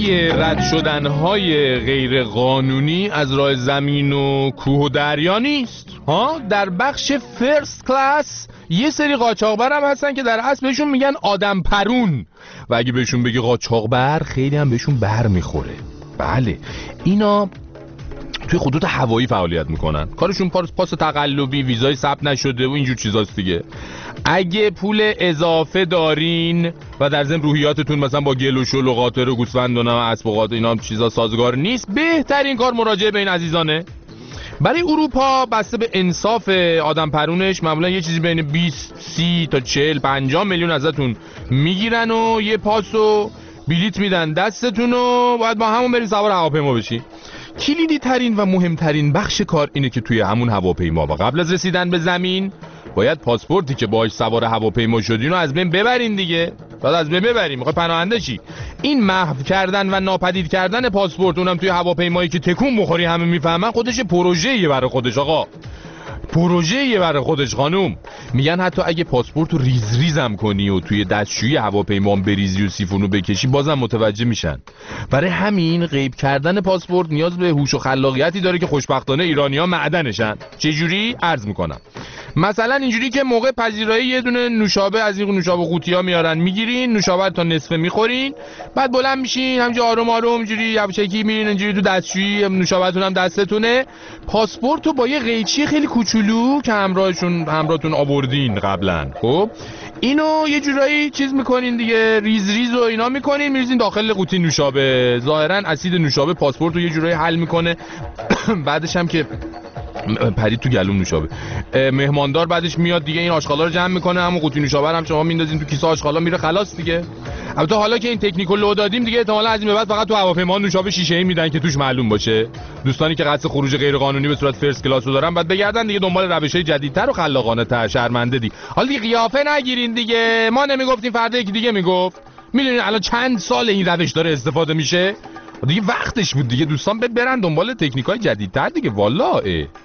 رد شدن‌های غیر قانونی از راه زمین و کوه و دریا نیست ها. در بخش فرست کلاس یه سری قاچاقبر هم هستن که در اصل بهشون میگن آدم پرون و اگه بهشون بگی قاچاقبر خیلی هم بهشون بر میخوره. بله اینا توی خطوط هوایی فعالیت میکنن، کارشون پاس تقلبی، ویزای ثبت نشده و اینجور چیزاست دیگه. اگه پول اضافه دارین و در ضمن روحیاتتون مثلا با گل و شل و قاطر و گوسفند و اسب و قاطر اینا چیزا سازگار نیست، بهترین کار مراجعه به این عزیزانه. برای اروپا بسته به انصاف آدم پرونش معمولا یه چیزی بین 20 30 تا 40 50 میلیون ازتون میگیرن و یه پاس و بلیت میدن دستتون و باید با همون برید سوار هواپیما بشی. کلیدی ترین و مهمترین بخش کار اینه که توی همون هواپیما و قبل از رسیدن به زمین باید پاسپورتی که باهاش سوار هواپیما شدین رو از بین ببرین دیگه. باید از بین ببرین، میخوای پناهنده چی؟ این محو کردن و ناپدید کردن پاسپورت، اونم توی هواپیمایی که تکون بخوری همه میفهمن، خودش پروژه‌ایه برای خودش آقا، پروژه‌ایه برای خودش خانوم. میگن حتی اگه پاسپورت رو ریز ریزم کنی و توی دستشویی هواپیما بریزی و سیفونو بکشی بازم متوجه میشن. برای همین غیب کردن پاسپورت نیاز به هوش و خلاقیتی داره که خوشبختانه ایرانی‌ها معدنشن. چه جوری؟ عرض میکنم. مثلا اینجوری که موقع پذیرایی یه دونه نوشابه از این نوشابه قوطی‌ها میارن، میگیرین نوشابه تا نصفه میخورین، بعد بلند میشین همینجوری آروم آروم اینجوری یواشکی میرین اینجوری تو دستشویی، نوشابه‌تون هم دستتونه. پاسپورتو با یه قیچی خیلی کوچولو که همراهتون آوردین قبلا، خب اینو یه جورایی چیز میکنین دیگه، ریز ریز و اینا میکنین میریزین داخل قوطی نوشابه. ظاهرا اسید نوشابه پاسپورتو یه جورایی حل میکنه. بعدش هم که پرید تو گلوم نوشابه، مهماندار بعدش میاد دیگه این آشغالا رو جمع میکنه، همون قوطی نوشابه هم شما میندازین تو کیسه آشغالا میره خلاص دیگه. البته حالا که این تکنیکو لو دادیم دیگه احتمالاً از این به بعد فقط تو هواپیما نوشابه شیشه‌ای میدن که توش معلوم باشه. دوستانی که قصد خروج غیر قانونی به صورت فرست کلاس رو دارن بعد بگردن دیگه دنبال روش‌های جدیدتر و خلاقانه‌تر. شرمنده دی. حالا دیگه قیافه نگیرین دیگه، ما نمیگفتیم فردا یکی دیگه میگفت. میدونین الان چند سال این روش داره استفاده میشه دیگه، وقتش بود دیگه دوستان برن دنبال تکنیک‌های جدیدتر دیگه. والله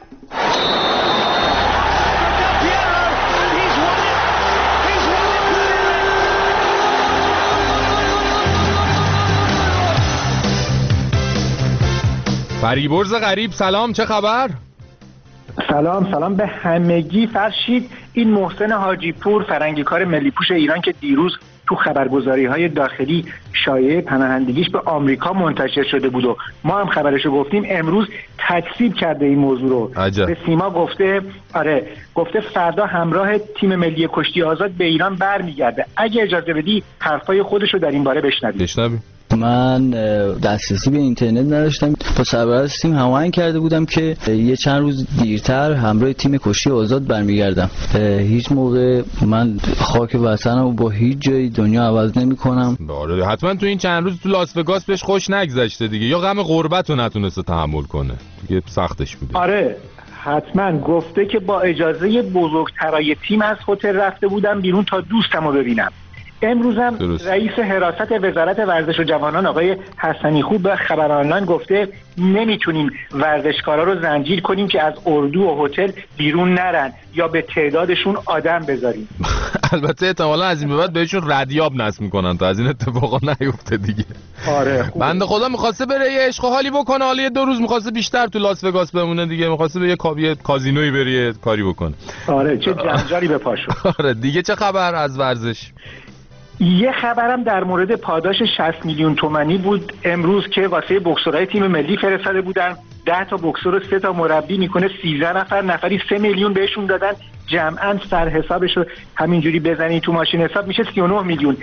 فریبرز غریب سلام، چه خبر؟ سلام به همگی. فرشید این محسن حاجی پور فرنگی کار ملی پوش ایران که دیروز تو خبرگزاری‌های داخلی شایعه پناهندگیش به آمریکا منتشر شده بود و ما هم خبرشو گفتیم، امروز تکذیب کرده این موضوع رو. به سیما گفته فردا همراه تیم ملی کشتی آزاد به ایران برمیگرده. اگه اجازه بدی حرفای خودشو در این باره بشنویم. من دسترسی به اینترنت نداشتم، با سرپرست تیم هماهنگ کرده بودم که یه چند روز دیرتر همراه تیم کشتی آزاد برمیگردم. هیچ موقع من خاک وطنم با هیچ جای دنیا عوض نمی‌کنم. آره حتما تو این چند روز تو لاس وگاس بهش خوش نگذشته دیگه، یا غم غربت رو نتونسته تحمل کنه دیگه، سختش بوده. آره حتما گفته که با اجازه بزرگترای تیم از هتل رفته بودم بیرون تا دوستمو ببینم. امروزم رئیس حراست وزارت ورزش و جوانان آقای حسنی خوب به خبر آنلاین گفته نمیتونیم ورزشکارا رو زنجیر کنیم که از اردو و هتل بیرون نرن یا به تعدادشون آدم بذاریم. البته احتمالاً از این به بعد بهشون ردیاب نصب میکنن تا از این اتفاقا نیفته دیگه. آره بنده خدا میخواسته بره یه عشق و حالی بکنه، حالا یه 2 روز میخواسته بیشتر تو لاس وگاس بمونه دیگه، میخواسته به یه کازینویی بره کاری بکنه. آره چه جنجالی به پاشو. آره دیگه چه خبر از ورزش؟ یه خبرم در مورد پاداش 60 میلیون تومانی بود امروز که واسه بوکسورای تیم ملی فرستاده بودن. 10 تا بوکسور و 3 تا مربی میکنه 13 نفر، نفری 3 میلیون بهشون دادن. جمعاً سر حسابش رو همینجوری بزنی تو ماشین حساب میشه 39 میلیون.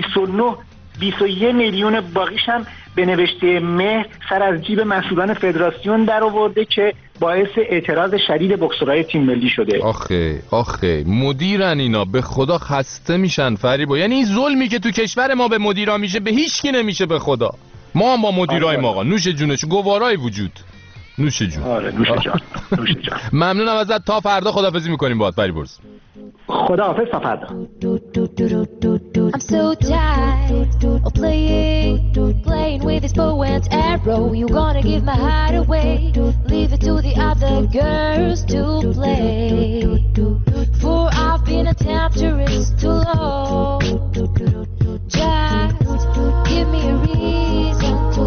21 میلیون باقیش هم به نوشته مهر سر از جیب مسئولان فدراسیون در آورده که باعث اعتراض شدید بوکسورای تیم ملی شده. آخه مدیرن اینا، به خدا خسته میشن فریبا. یعنی این ظلمی که تو کشور ما به مدیرا میشه به هیچ کی نمیشه به خدا. ما هم با مدیرای ما آقا نوش جونش گوارای وجود. نوش جون. آره نوش جان. ممنونم ازت، تا فردا خداحافظی میکنیم باهات فریبرز. خداحافظ تا فردا. I'm so tired of playing with this bow and arrow. You gonna give my heart away, leave it to the other girls to play. For I've been a temptress too long. Just give me a reason to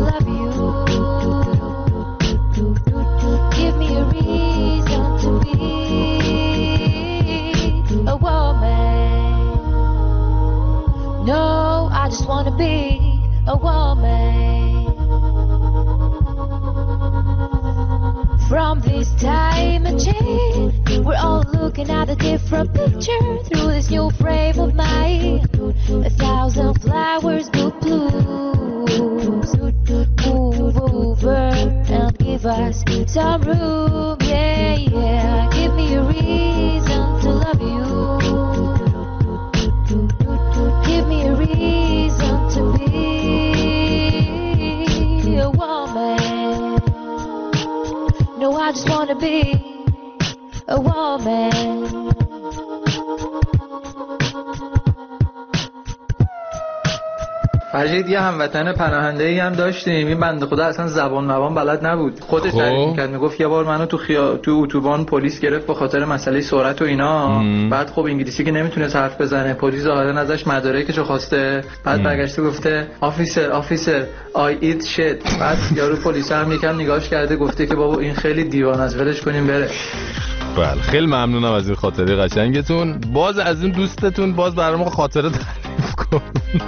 from this time and change. We're all looking at a different picture through this new frame of mine. 1,000 flowers will bloom. Move over and give us some room. Yeah, yeah. Give me a reason to love you. Give me a reason to be a woman. No, I just wanna be a woman. فرشید یه هموطن پناهنده‌ای هم داشتیم. این بنده خدا اصلا زبان بلد نبود. خودش تعریف می‌کرد، میگفت یه بار منو تو اتوبان پلیس گرفت به خاطر مسئله سرعت و اینا. بعد خب انگلیسی که نمیتونه حرف بزنه، پلیس ظاهرا ازش مدارکشو خواسته. بعد برگشته گفته آفیسر I eat shit. بعد یارو پلیس هم یکم نگاهش کرده گفته که بابا این خیلی دیوانه است، ولش کنیم بره. بله خیلی ممنونم از این خاطره قشنگتون. باز از این دوستتون باز برام خاطره تعریف کن.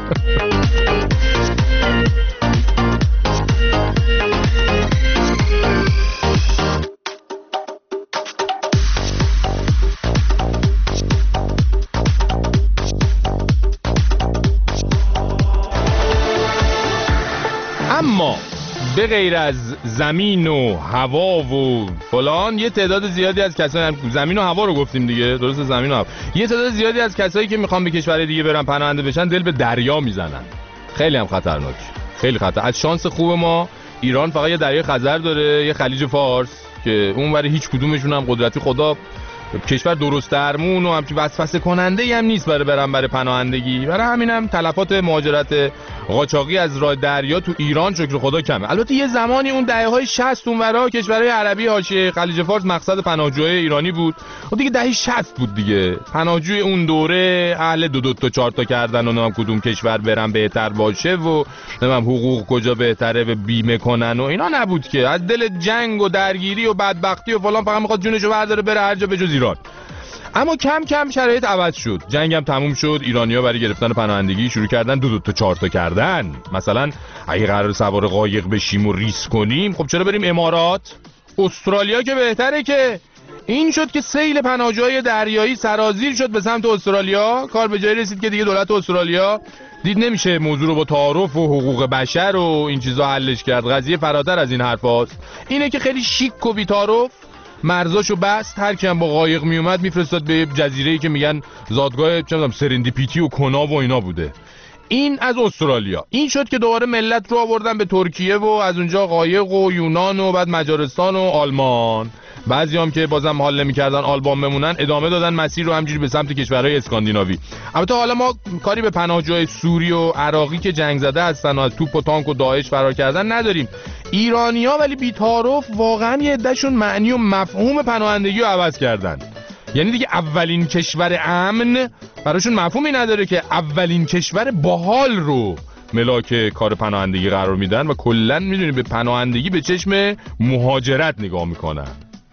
اما به غیر از زمین و هوا و فلان یه تعداد زیادی از کسایی، زمین و هوا رو گفتیم دیگه، درسته زمین و هوا، یه تعداد زیادی از کسایی که میخوان به کشور دیگه برن پناهنده بشن دل به دریا میزنن. خیلی هم خطرناک، خیلی خطر. از شانس خوب ما ایران فقط یه دریای خزر داره، یه خلیج فارس که اونوری هیچ کدومشون هم قدرتی خدا کشور درست درمون و همچین وسوسه کننده هم نیست برای پناهندگی. برای همینم تلفات مهاجرت قاچاقی از راه دریا تو ایران شکر خدا کمه. البته یه زمانی اون دهه‌های 60 اونورا کشورهای عربی حاشیه خلیج فارس مقصد پناهجوهای ایرانی بود. و دیگه دهه 60 بود دیگه. پناهجوی اون دوره اهل دو تا 4 تا کردن و نمیدونم کدوم کشور برن بهتر باشه و نمیدونم حقوق کجا بهتره و بیمه کنن و اینا نبود که. از دل جنگ و درگیری و بدبختی و فلان فقط میخواد جونشو برداره بره هر جا بجز ایران. اما کم کم شرایط عوض شد، جنگ هم تموم شد، ایرانی‌ها برای گرفتن پناهندگی شروع کردن 2 تا 4 تا کردن. مثلا اگه قرار سوار قایق بشیم و ریسک کنیم، خب چرا بریم امارات؟ استرالیا که بهتره. که این شد که سیل پناهجوهای دریایی سرازیر شد به سمت استرالیا. کار به جایی رسید که دیگه دولت استرالیا دید نمیشه موضوع رو با تعارف و حقوق بشر و این چیزا حلش کرد. قضیه فراتر از این حرفاست. اینه که خیلی شیک و بی‌تعارف مرزاشو بست، هر کی هم با قایق میومد میفرستاد به جزیره‌ای که میگن زادگاه سرندیپیتی و کنا و اینا بوده. این از استرالیا. این شد که دوباره ملت رو آوردن به ترکیه و از اونجا قایق و یونان و بعد مجارستان و آلمان. بعضی هم که بازم حال نمی‌کردن آلمان بمونن ادامه دادن مسیر رو همجوری به سمت کشورهای اسکاندیناوی. البته حالا ما کاری به پناهجوهای سوری و عراقی که جنگ زده هستن و از توپ و تانک و داعش فرار کردن نداریم. ایرانی‌ها ولی بی‌تعارف واقعا یه عده‌شون معنی و مفهوم پناهندگی رو عوض کردن. یعنی دیگه اولین کشور امن براشون مفهومی نداره که اولین کشور باحال رو ملاک کار پناهندگی قرار میدن و کلاً میدونی به پناهندگی به چشم مهاجرت نگاه میکنن.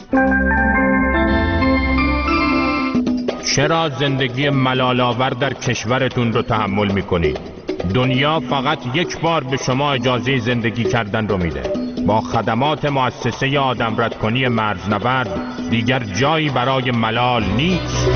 چرا زندگی ملال‌آور در کشورتون رو تحمل میکنید؟ دنیا فقط یک بار به شما اجازه زندگی کردن رو میده. با خدمات مؤسسه آدمردکنی مرزنورد دیگر جایی برای ملال نیست.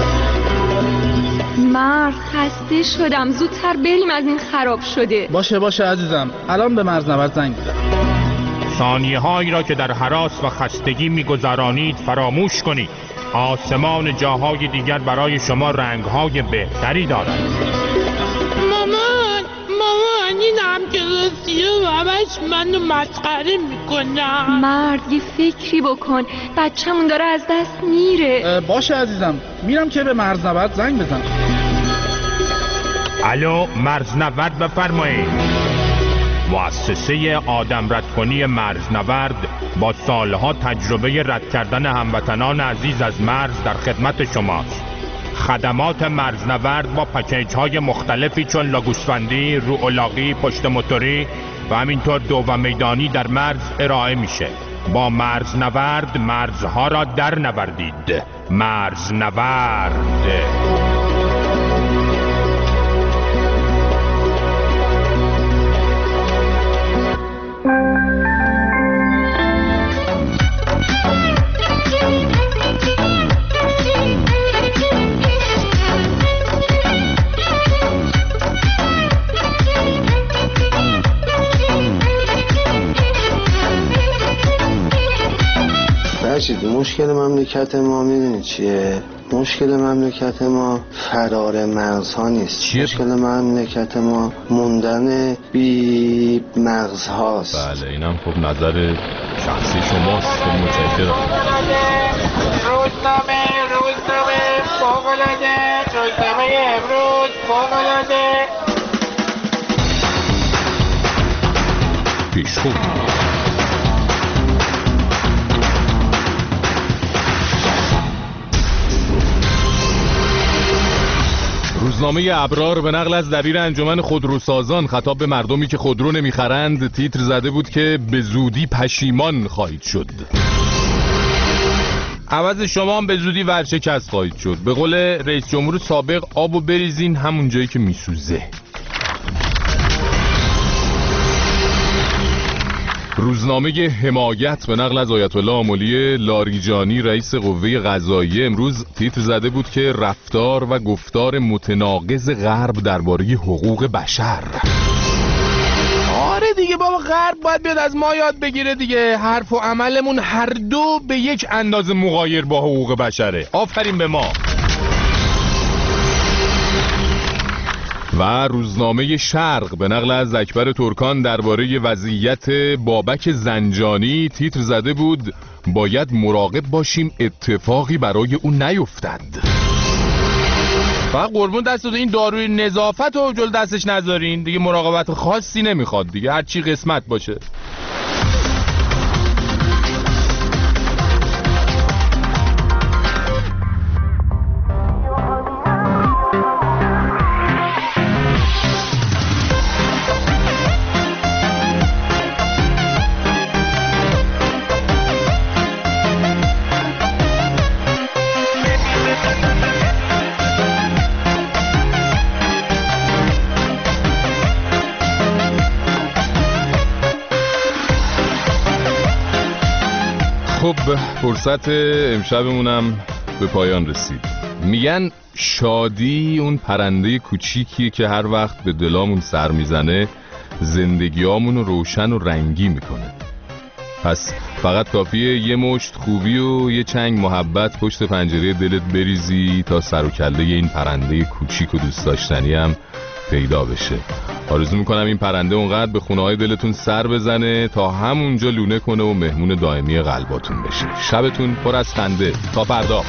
مرد خسته شدم، زودتر بریم از این خراب شده. باشه عزیزم، الان به مرزنورد زنگ میزنم. ثانیه هایی را که در هراس و خستگی میگذرانید فراموش کنید. آسمان جاهای دیگر برای شما رنگهای بهتری دارد. مامان این همکلاسیه و همش منو مسخره میکنم. مرد یه فکری بکن، بچه‌مون داره از دست میره. باشه عزیزم، میرم که به مرزنورد زنگ بزنم. الو مرزنورد بفرمایید. مؤسسه آدمردکنی مرزنورد با سالها تجربه رد کردن هموطنان عزیز از مرز در خدمت شماست. خدمات مرزنورد با پکیج های مختلفی چون لاگوسفندی، روالاقی، پشت موتوری و همینطور دو و میدانی در مرز ارائه میشه. با مرزنورد مرزها را در نوردید. مرزنورد. ببخشید مشکل مملکت ما میدونی چیه؟ مشکل مملکت ما فرار مرزها نیست. مشکل مملکت ما موندن بی مغزهاست. بله اینم خب نظر شخصی شماست. خب متشکرم. روزنامه فوق‌العاده، روزنامه امروز فوق‌العاده. پیشخوب روزنامه ابرار به نقل از دبیر انجمن خودروسازان خطاب به مردمی که خودرو نمیخرند تیتر زده بود که به زودی پشیمان خواهید شد. عوض شما هم به زودی ورشکست خواهید شد. به قول رئیس جمهور سابق آبو بریزین همون جایی که میسوزه. روزنامه حمایت به نقل از آیت الله آملی لاریجانی رئیس قوه قضاییه امروز تیتر زده بود که رفتار و گفتار متناقض غرب درباره حقوق بشر. آره دیگه بابا، غرب باید بیاد از ما یاد بگیره دیگه. حرف و عملمون هر دو به یک اندازه مغایر با حقوق بشره. آفرین به ما. و روزنامه شرق به نقل از اکبر ترکان درباره وضعیت بابک زنجانی تیتر زده بود باید مراقب باشیم اتفاقی برای اون نیفتد. فقط قربون دستتون این داروی نظافت رو جلو دستش نذارین دیگه. مراقبت خاصی نمیخواد دیگه، هر چی قسمت باشه. خب فرصت امشبمونم به پایان رسید. میگن شادی اون پرنده کوچیکیه که هر وقت به دلامون سر میزنه زندگیامونو روشن و رنگی میکنه. پس فقط کافیه یه مشت خوبی و یه چنگ محبت پشت پنجره دلت بریزی تا سر و کله این پرنده کوچیک و دوست داشتنی هم پیدا بشه. آرزو میکنم این پرنده اونقدر به خونه‌های دلتون سر بزنه تا همونجا لونه کنه و مهمون دائمی قلباتون بشه. شبتون پر از خنده. تا فردا.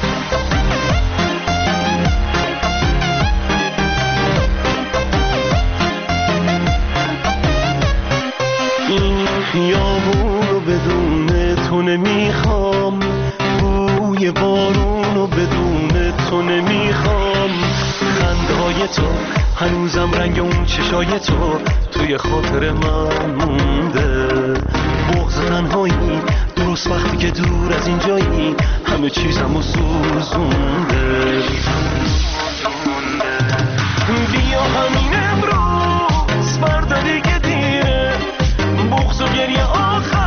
این خیابون رو بدون تو نمیخوام، بوی بارون رو بدون تو نمیخوام، خنده های تو هنوزم رنگ اون چشای تو توی خاطر من مونده. بغض تنهایی درست وقتی که دور از اینجایی همه چیزمو سوزونده. بیا همین امروز فردا دیگه دیره، بغض و گریه آخر